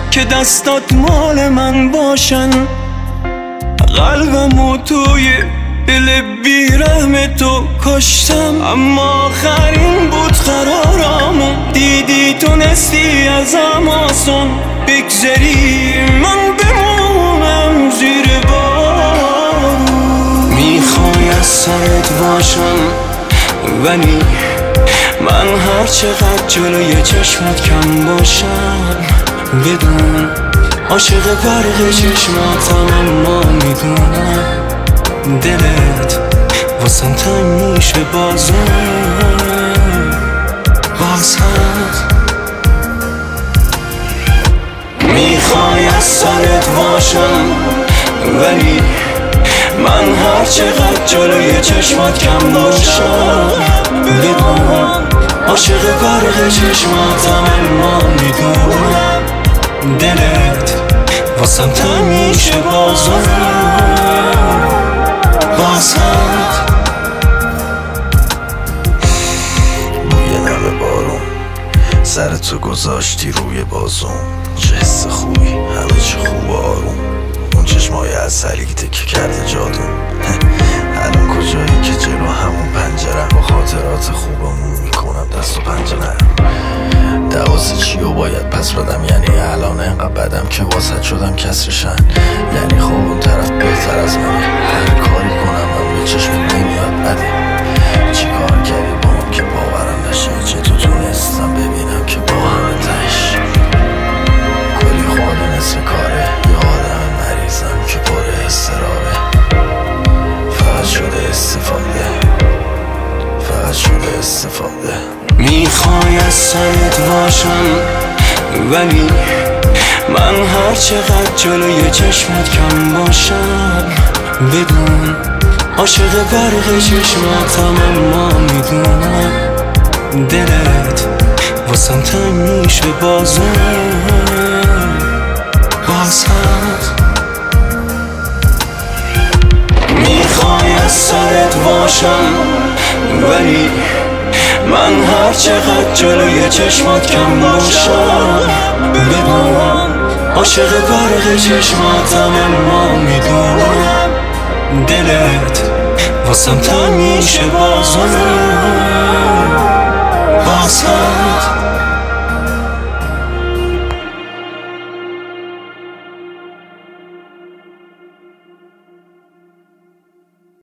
که دستات مال من باشن. قلبمو توی دل بیرحم تو کشتم، اما آخرین بود قرارمو. دیدی تونستی ازم آسان بگذری، من بمونم زیر بارون. میخوای از سرت باشم ولی من هر چقدر جلوی چشمت کم باشم. بدون عاشق برق چشماتم، اما میدونم دلت واسم تنگ میشه باز هم. میخوای از سرت باشم ولی من هر چقدر جلوی چشمات کم باشم. بدون عاشق برق چشماتم، اما میدونم دلت واسم تنگ میشه باز هم. بوی نم بارون سرتو گذاشتی روی بازون. چه حس خوبی، همه چی خوب آروم. اون چشمای عسلی تکه کرده جادون. الان کجایی که جلو همون پنجرم، با خاطرات خوبمون میکنم دست و پنجه نرم. دوازه چی رو باید پس بدم، یعنی الان انقدر بدم که واسط شدم کسرشن. یعنی خب اون طرف بهتر از منه، هر کاری کنم من به چشمت نمیاد بده. چی کار کردی با اون که باورم نشه؟ چطور تونستم ببینم که با همه تش کلی خاله نصف کاره. یه آدم مریضم که پر استراره، فقط شده استفاده. میخوای از سرت باشم ولی من هر چقدر جلوی چشمت کم باشم. بدون عاشق برق چشماتم، اما میدونم دلت واسم تنگ میشه باز هم. میخوای از سرت باشم ولی من هر چقدر جلوی چشمات کم باشم. بدون عاشق برق چشماتم، اما میدونم دلت واسم تنگ میشه باز هم.